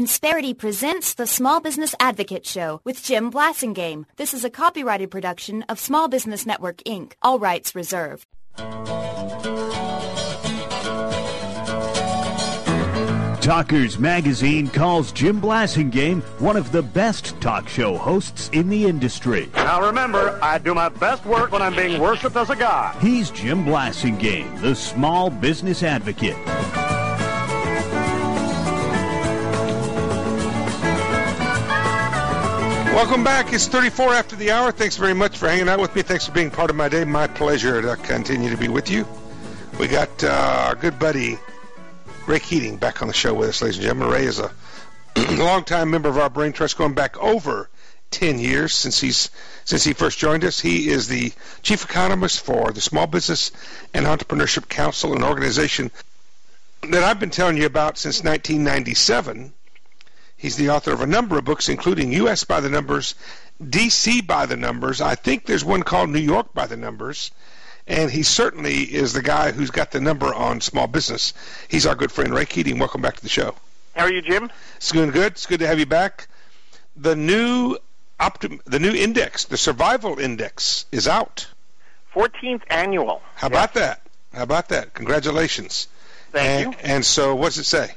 Insperity presents the Small Business Advocate Show with Jim Blasingame. This is a copyrighted production of Small Business Network, Inc. All rights reserved. Talkers Magazine calls Jim Blasingame one of the best talk show hosts in the industry. Now remember, I do my best work when I'm being worshipped as a god. He's Jim Blasingame, the Small Business Advocate. Welcome back. It's 34 after the hour. Thanks very much for hanging out with me. Thanks for being part of my day. My pleasure to continue to be with you. We got our good buddy Ray Keating back on the show with us, ladies and gentlemen. Ray is a longtime member of our Brain Trust, going back over 10 years since he first joined us. He is the chief economist for the Small Business and Entrepreneurship Council, an organization that I've been telling you about since 1997. He's the author of a number of books, including U.S. by the Numbers, D.C. by the Numbers. I think there's one called New York by the Numbers. And he certainly is the guy who's got the number on small business. He's our good friend, Ray Keating. Welcome back to the show. How are you, Jim? It's doing good. It's good to have you back. The new index, the Survival Index, is out. 14th annual. How about that? How about that? Congratulations. Thank you. And so what does it say?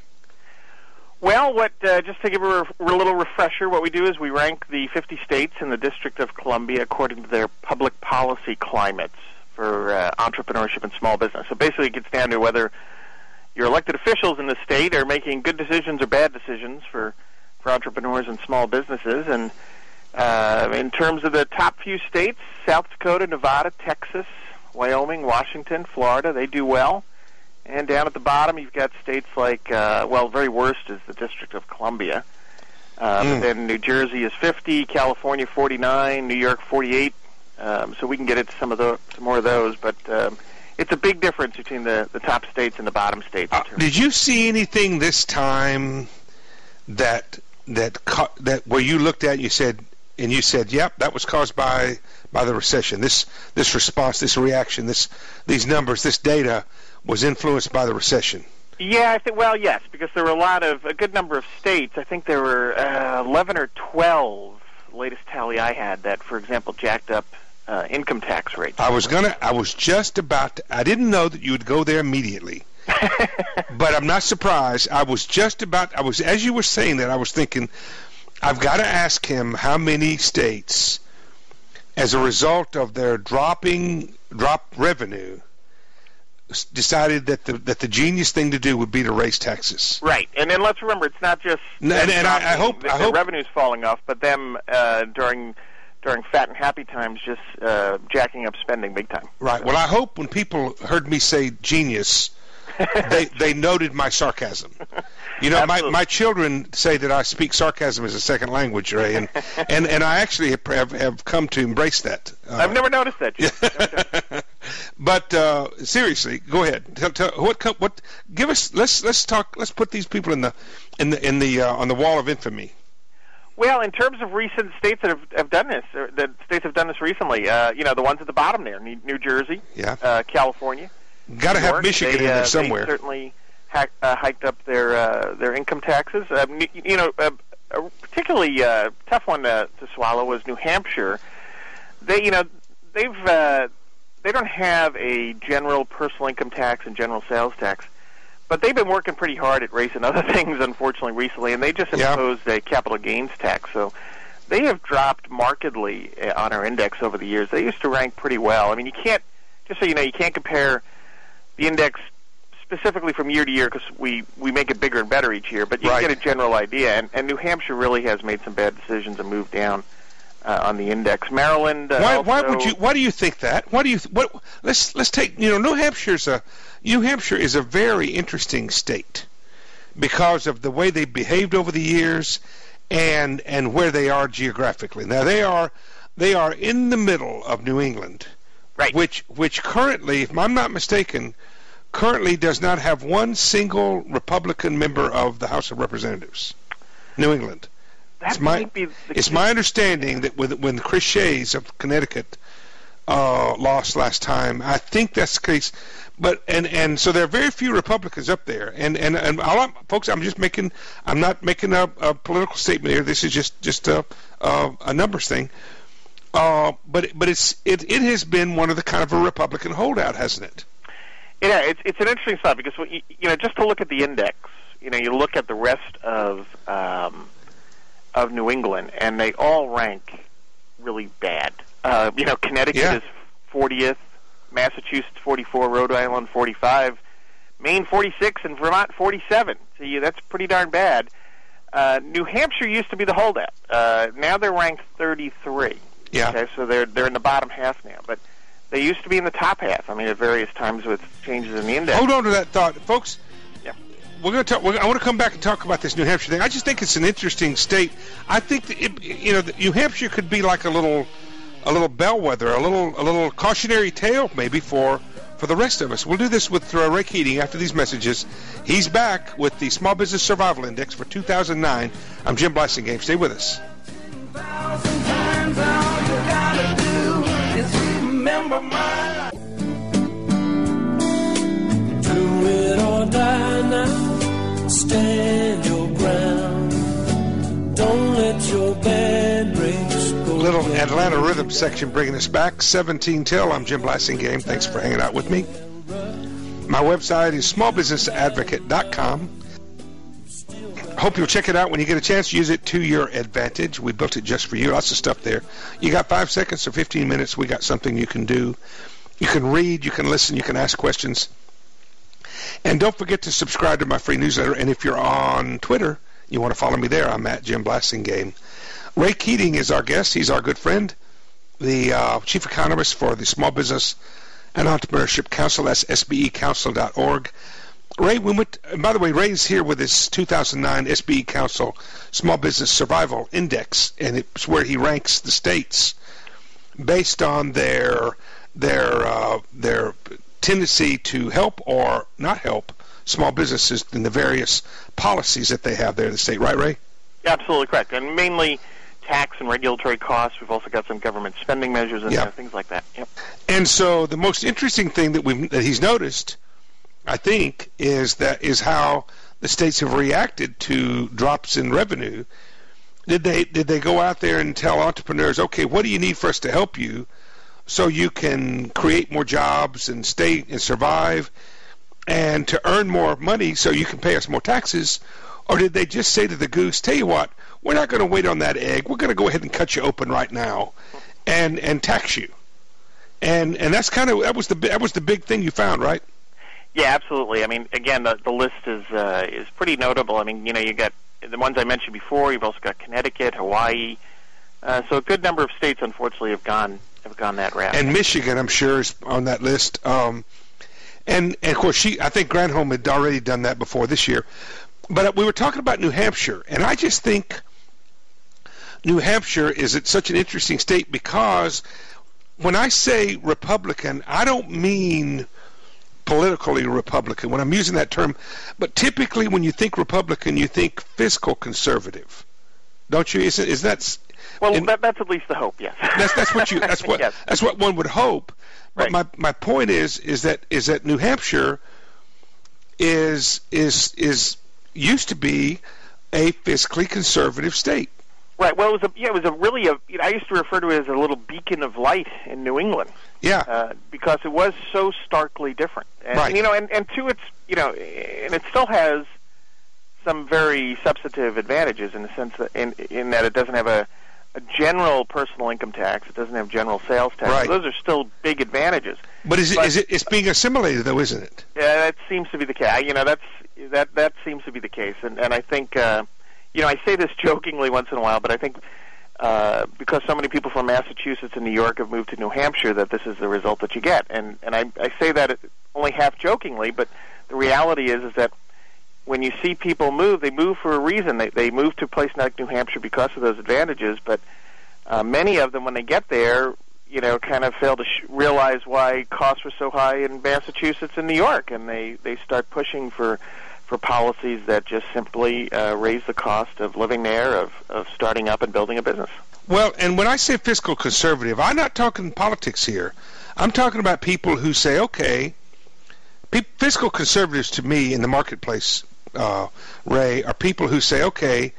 Well, just to give a little refresher, what we do is we rank the 50 states in the District of Columbia according to their public policy climates for entrepreneurship and small business. So basically it gets down to whether your elected officials in the state are making good decisions or bad decisions for entrepreneurs and small businesses. And in terms of the top few states, South Dakota, Nevada, Texas, Wyoming, Washington, Florida, they do well. And down at the bottom, you've got states like, very worst is the District of Columbia. But then New Jersey is 50, California 49, New York 48. So we can get into some more of those. But it's a big difference between the top states and the bottom states. Did you see anything this time that where you looked at you said, yep, that was caused by the recession. This response, this reaction, these numbers, this data was influenced by the recession? Yeah, I think. Well, yes, because there were a good number of states. I think there were 11 or 12. Latest tally I had that, for example, jacked up income tax rates. I didn't know that you would go there immediately, but I'm not surprised. As you were saying that, I was thinking, I've got to ask him how many states, as a result of their drop revenue, decided that the genius thing to do would be to raise taxes. Right, and then let's remember, it's not just I hope the revenue's falling off, but them during fat and happy times just jacking up spending big time. Right. Well, I hope when people heard me say genius, they noted my sarcasm. You know, my children say that I speak sarcasm as a second language, Ray, and I actually have come to embrace that. I've never noticed that, Jim. But seriously, go ahead. Tell what? Give us. Let's talk. Let's put these people on the wall of infamy. Well, in terms of recent states that have done this, or the states have done this recently, the ones at the bottom there, New Jersey, California. Got to have Michigan in there somewhere. They certainly hiked up their income taxes. A particularly tough one to swallow was New Hampshire. They don't have a general personal income tax and general sales tax, but they've been working pretty hard at raising other things, unfortunately, recently, and they just imposed a capital gains tax. So they have dropped markedly on our index over the years. They used to rank pretty well. I mean, you can't compare the index specifically from year to year because we make it bigger and better each year, but you can get a general idea. And New Hampshire really has made some bad decisions and moved down on the index. Maryland. Why do you think that? Let's take. New Hampshire is a very interesting state because of the way they behaved over the years and where they are geographically. Now they are in the middle of New England, right? Which currently, if I'm not mistaken, does not have one single Republican member of the House of Representatives. New England. It's my understanding that when Chris Shays of Connecticut lost last time. I think that's the case. But and so there are very few Republicans up there. And folks, I'm not making a political statement here. This is just a numbers thing. But it has been one of the kind of a Republican holdout, hasn't it? Yeah, it's an interesting stuff because just to look at the index, you look at the rest of New England, and they all rank really bad. Connecticut is 40th, Massachusetts 44, Rhode Island 45, Maine 46, and Vermont 47. So that's pretty darn bad. New Hampshire used to be the holdout. Now they're ranked 33. Yeah. Okay, so they're in the bottom half now, but they used to be in the top half. I mean, at various times with changes in the index. Hold on to that thought, folks. Yeah. We're going to talk. I want to come back and talk about this New Hampshire thing. I just think it's an interesting state. I think that New Hampshire could be like a little bellwether, a little cautionary tale maybe for the rest of us. We'll do this with Ray Keating after these messages. He's back with the Small Business Survival Index for 2009. I'm Jim Blasingame. Stay with us. Remember my life. Do it or die now. Stand your ground. Don't let your bad race go. Little Atlanta Rhythm section bringing us back. 17 till. I'm Jim Blasingame. Thanks for hanging out with me. My website is smallbusinessadvocate.com. Hope you'll check it out when you get a chance. Use it to your advantage. We built it just for you. Lots of stuff there. You got 5 seconds or 15 minutes. We got something you can do. You can read. You can listen. You can ask questions. And don't forget to subscribe to my free newsletter. And if you're on Twitter, you want to follow me there. I'm at Jim Blasingame. Ray Keating is our guest. He's our good friend, the chief economist for the Small Business and Entrepreneurship Council. That's sbecouncil.org. Ray, by the way, Ray's here with his 2009 SBE Council Small Business Survival Index, and it's where he ranks the states based on their tendency to help or not help small businesses in the various policies that they have there in the state. Right, Ray? Absolutely correct, and mainly tax and regulatory costs. We've also got some government spending measures and things like that. Yep. And so the most interesting thing that he's noticed, I think, is how the states have reacted to drops in revenue. Did they go out there and tell entrepreneurs, okay, what do you need for us to help you so you can create more jobs and stay and survive and to earn more money so you can pay us more taxes? Or did they just say to the goose, tell you what, we're not going to wait on that egg. We're going to go ahead and cut you open right now and tax you. And that was the big thing you found, right? Yeah, absolutely. I mean, again, the list is pretty notable. I mean, you got the ones I mentioned before. You've also got Connecticut, Hawaii. So a good number of states, unfortunately, have gone that route. And Michigan, I'm sure, is on that list. And of course, I think Granholm had already done that before this year. But we were talking about New Hampshire, and I just think New Hampshire is such an interesting state because when I say Republican, I don't mean politically Republican when I'm using that term, but typically when you think Republican, you think fiscal conservative, don't you? Is that? Well, that's at least the hope. Yes. That's what one would hope. But right. my point is that New Hampshire is used to be a fiscally conservative state. Right. Well, it was I used to refer to it as a little beacon of light in New England. Yeah. Because it was so starkly different. And, right. And to its, and it still has some very substantive advantages in the sense that in that it doesn't have a general personal income tax. It doesn't have general sales tax. Right. Those are still big advantages. But it's being assimilated though, isn't it? Yeah, that seems to be the case. That seems to be the case, and I think I say this jokingly once in a while, but I think because so many people from Massachusetts and New York have moved to New Hampshire that this is the result that you get, and I say that only half jokingly, but the reality is that when you see people move, they move for a reason. They move to a place like New Hampshire because of those advantages, but many of them, when they get there, kind of fail to realize why costs were so high in Massachusetts and New York, and they start pushing for for policies that just simply raise the cost of living there, of starting up and building a business. Well, and when I say fiscal conservative, I'm not talking politics here. I'm talking about people who say, okay, fiscal conservatives to me in the marketplace, Ray, are people who say, okay,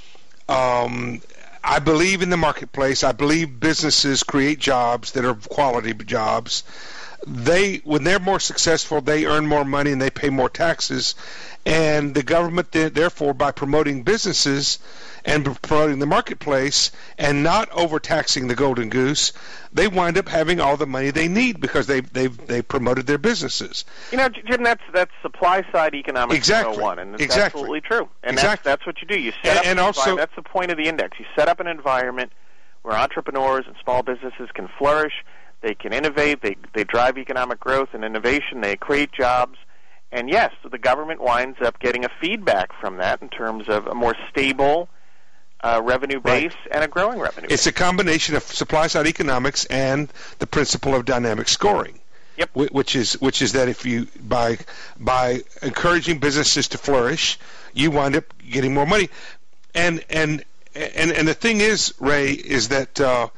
I believe in the marketplace. I believe businesses create jobs that are quality jobs. When they're more successful, they earn more money and they pay more taxes. And the government, therefore, by promoting businesses and promoting the marketplace and not overtaxing the golden goose, they wind up having all the money they need because they promoted their businesses. You know, Jim, that's supply side economics 101, and it's absolutely true. And that's what you do. You set up an environment. That's the point of the index. You set up an environment where entrepreneurs and small businesses can flourish. They can innovate. They drive economic growth and innovation. They create jobs. And yes, the government winds up getting a feedback from that in terms of a more stable revenue base and a growing revenue base. It's a combination of supply-side economics and the principle of dynamic scoring. Yep. Which is that if you by encouraging businesses to flourish, you wind up getting more money. And the thing is, Ray, is that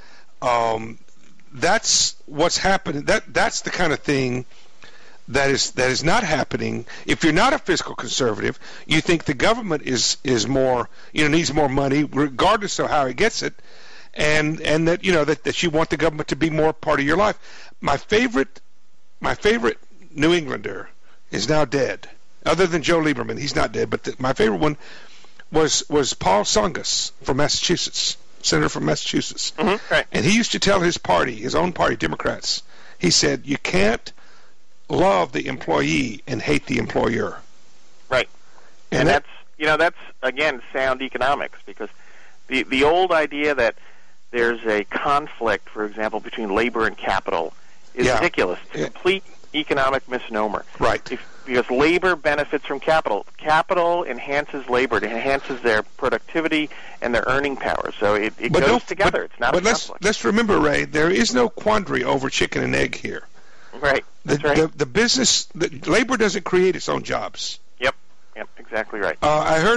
that's what's happening. That's the kind of thing that is not happening. If you're not a fiscal conservative, you think the government is more, needs more money regardless of how it gets it, and that that you want the government to be more part of your life. My favorite New Englander is now dead. Other than Joe Lieberman, he's not dead. But my favorite one was Paul Tsongas from Massachusetts, senator from Massachusetts. Mm-hmm, right. And he used to tell his own party, Democrats, he said, you can't love the employee and hate the employer. Right. And that's again sound economics, because the old idea that there's a conflict, for example, between labor and capital is ridiculous. It's a complete economic misnomer. Right. Because labor benefits from capital. Capital enhances labor. It enhances their productivity and their earning power. So it goes together. It's not a conflict. Let's remember, Ray, there is no quandary over chicken and egg here. Right. That's right. The business, labor doesn't create its own jobs. Yep. Exactly right. I heard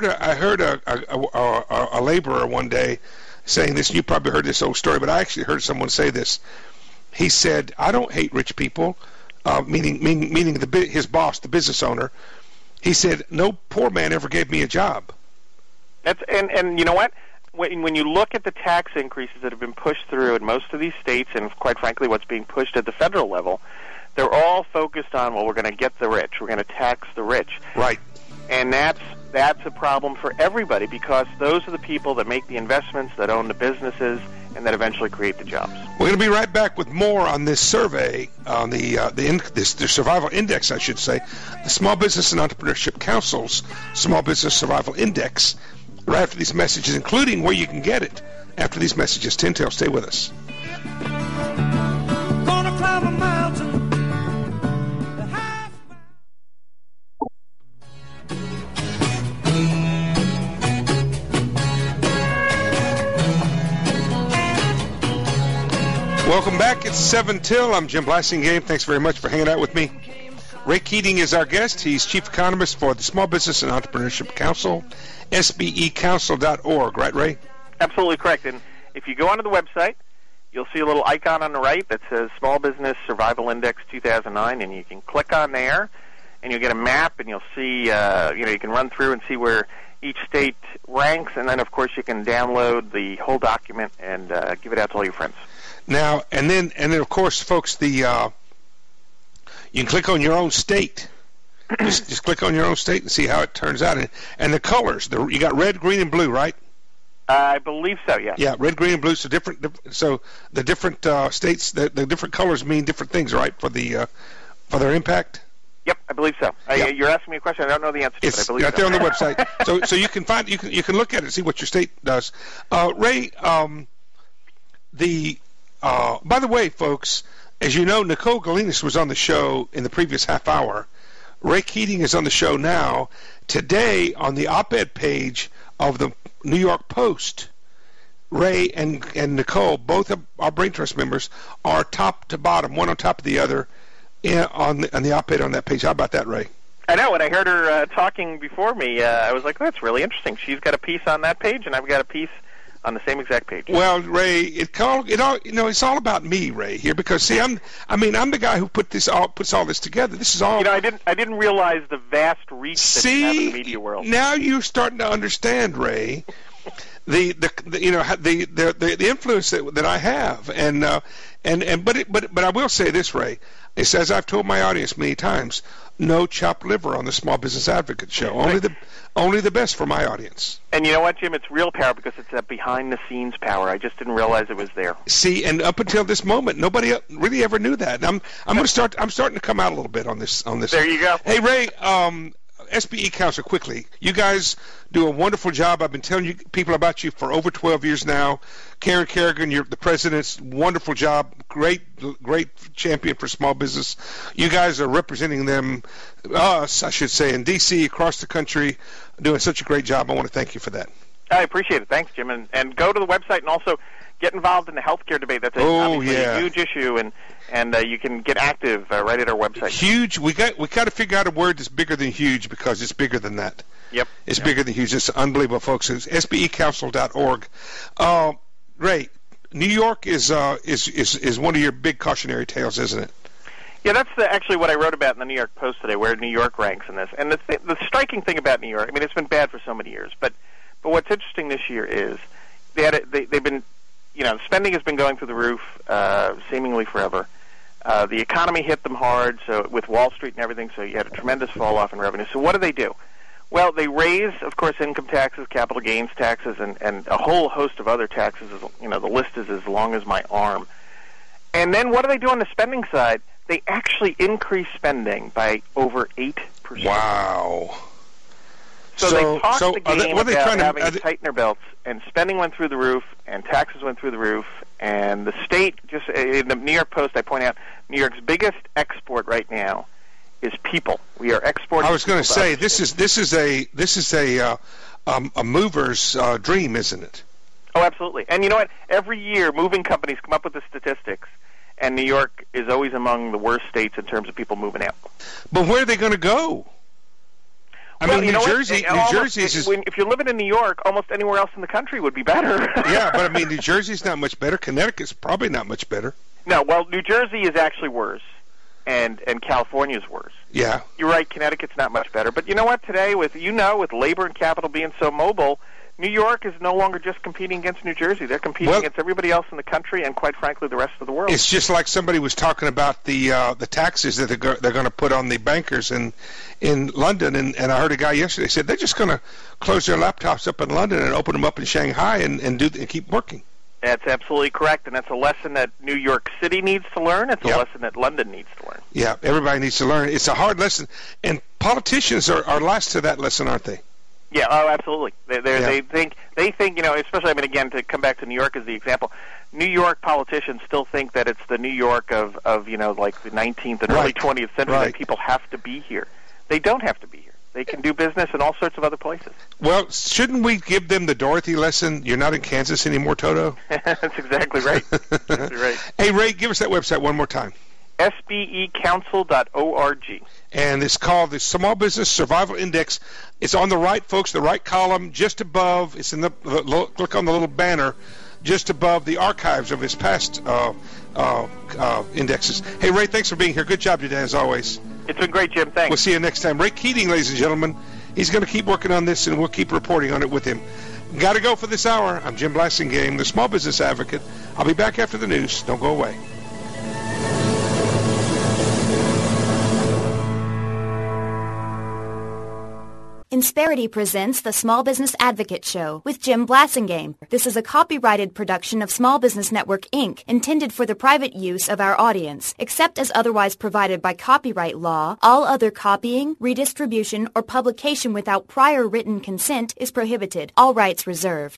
a laborer one day saying this. You probably heard this old story, but I actually heard someone say this. He said, "I don't hate rich people," meaning his boss, the business owner. He said, "No poor man ever gave me a job." And you know what? When you look at the tax increases that have been pushed through in most of these states, and quite frankly what's being pushed at the federal level, they're all focused on, well, we're going to get the rich. We're going to tax the rich. Right. And that's a problem for everybody, because those are the people that make the investments, that own the businesses, and that eventually create the jobs. We're going to be right back with more on this survey, on the survival index, I should say, the Small Business and Entrepreneurship Council's Small Business Survival Index, right after these messages, including where you can get it after these messages. Tin Tail, stay with us. Gonna climb a mountain. Welcome back. It's 7 till. I'm Jim Blassingame. Thanks very much for hanging out with me. Ray Keating is our guest. He's Chief Economist for the Small Business and Entrepreneurship Council, sbecouncil.org. Right, Ray? Absolutely correct. And if you go onto the website, you'll see a little icon on the right that says Small Business Survival Index 2009, and you can click on there, and you'll get a map, and you'll see, you can run through and see where each state ranks, and then, of course, you can download the whole document and give it out to all your friends. Now, and then, of course, folks, you can click on your own state. just click on your own state and see how it turns out. And the colors, you got red, green, and blue, right? I believe so, yeah. Yeah, red, green, and blue. So So the different states, the different colors mean different things, right? For their impact. Yep, I believe so. You're asking me a question. I don't know the answer to it. I believe right there on the website. So you can find you can look at it and see what your state does. Ray, by the way, folks, as you know, Nicole Galinas was on the show in the previous half hour. Ray Keating is on the show now. Today, on the op-ed page of the New York Post, Ray and Nicole, both of our Brain Trust members, are top to bottom, one on top of the other, on the op-ed on that page. How about that, Ray? I know. When I heard her talking before me, I was like, that's really interesting. She's got a piece on that page, and I've got a piece on the same exact page. Well, Ray, it's all about me, Ray, here, because see, I'm the guy who puts all this together. This is all. I didn't realize the vast reach that you have in the media world. Now you're starting to understand, Ray, the influence that I have, but I will say this, Ray. It's as I've told my audience many times. No chopped liver on the Small Business Advocate show. Only the best for my audience. And you know what, Jim? It's real power because it's that behind-the-scenes power. I just didn't realize it was there. See, and up until this moment, nobody really ever knew that. And I'm starting to come out a little bit on this. There you go. Hey, Ray. SBE Council, quickly. You guys do a wonderful job. I've been telling you people about you for over 12 years now. Karen Kerrigan, you're the president's wonderful job. Great champion for small business. You guys are representing them, us, I should say, in D.C., across the country, doing such a great job. I want to thank you for that. I appreciate it. Thanks, Jim. And go to the website and also get involved in the healthcare debate. That's obviously a huge issue, and you can get active right at our website. Huge. We got to figure out a word that's bigger than huge because it's bigger than that. Yep. It's bigger than huge. It's unbelievable, folks. It's sbecouncil.org. Ray, New York is one of your big cautionary tales, isn't it? Yeah, that's actually what I wrote about in the New York Post today, where New York ranks in this. And the striking thing about New York, I mean, it's been bad for so many years, but what's interesting this year is they've been, spending has been going through the roof seemingly forever. The economy hit them hard, so with Wall Street and everything, so you had a tremendous fall off in revenue. So what do? Well, they raise, of course, income taxes, capital gains taxes, and a whole host of other taxes. The list is as long as my arm. And then what do they do on the spending side? They actually increase spending by over 8%. Wow. So they talked the game about having to tighten their belts, and spending went through the roof, and taxes went through the roof, and the state, just in the New York Post, I point out, New York's biggest export right now is people. We are exporting. I was going to say this is a mover's dream, isn't it? Oh, absolutely. And you know what? Every year, moving companies come up with the statistics, and New York is always among the worst states in terms of people moving out. But where are they going to go? New Jersey is. If you're living in New York, almost anywhere else in the country would be better. Yeah, but New Jersey's not much better. Connecticut's probably not much better. No, well, New Jersey is actually worse, and California's worse. Yeah, you're right. Connecticut's not much better. But you know what? Today, with labor and capital being so mobile, New York is no longer just competing against New Jersey. They're competing against everybody else in the country and, quite frankly, the rest of the world. It's just like somebody was talking about the taxes that they're going to put on the bankers in London, and I heard a guy yesterday said they're just going to close their laptops up in London and open them up in Shanghai and keep working. That's absolutely correct, and that's a lesson that New York City needs to learn. It's a lesson that London needs to learn. Yeah, everybody needs to learn. It's a hard lesson, and politicians are last to that lesson, aren't they? Yeah, oh, absolutely. They think, especially, again, to come back to New York as the example, New York politicians still think that it's the New York of like the 19th and early 20th century, that people have to be here. They don't have to be here. They can do business in all sorts of other places. Well, shouldn't we give them the Dorothy lesson? You're not in Kansas anymore, Toto? That's exactly right. Exactly right. Hey, Ray, give us that website one more time. sbecouncil.org. And it's called the Small Business Survival Index. It's on the right, folks, the right column, just above. It's in look on the little banner, just above the archives of his past indexes. Hey, Ray, thanks for being here. Good job today, as always. It's been great, Jim. Thanks. We'll see you next time. Ray Keating, ladies and gentlemen. He's going to keep working on this, and we'll keep reporting on it with him. Got to go for this hour. I'm Jim Blasingame, the Small Business Advocate. I'll be back after the news. Don't go away. Insperity presents the Small Business Advocate Show with Jim Blasingame. This is a copyrighted production of Small Business Network, Inc., intended for the private use of our audience. Except as otherwise provided by copyright law, all other copying, redistribution, or publication without prior written consent is prohibited. All rights reserved.